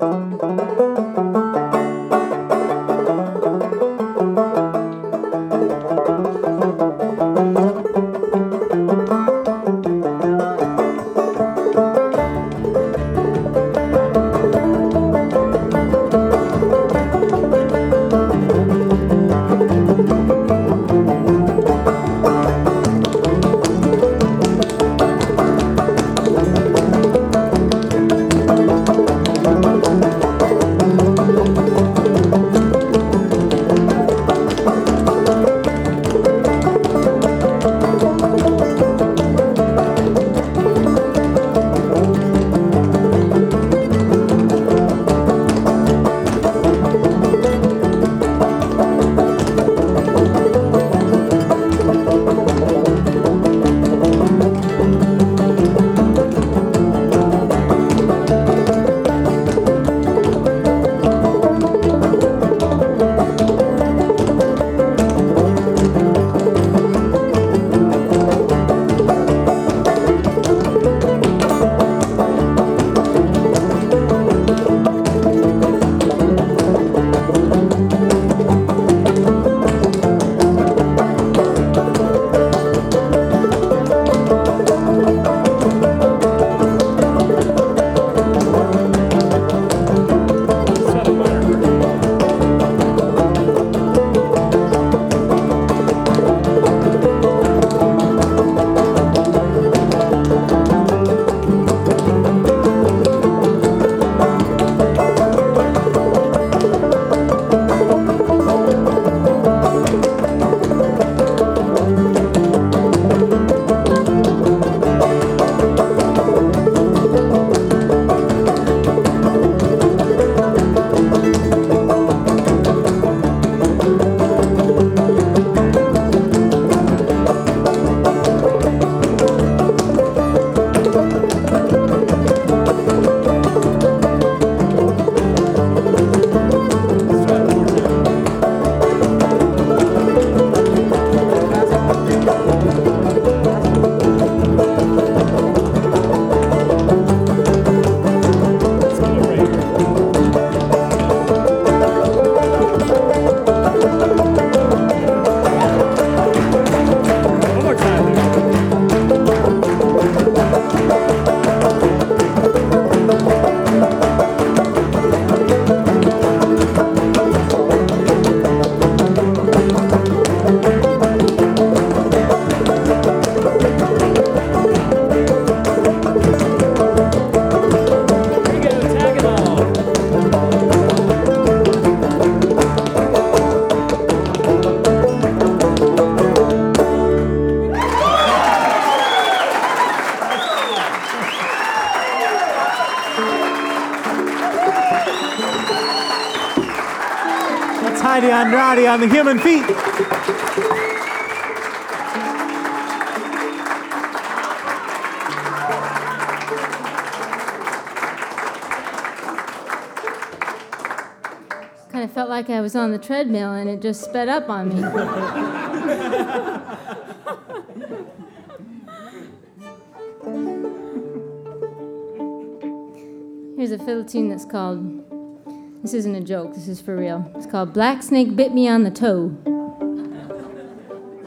Heidi Andrade on the Human Feet. Kind of felt like I was on the treadmill and it just sped up on me. Here's a fiddle tune that's called, this isn't a joke, this is for real. It's called Black Snake Bit Me on the Toe.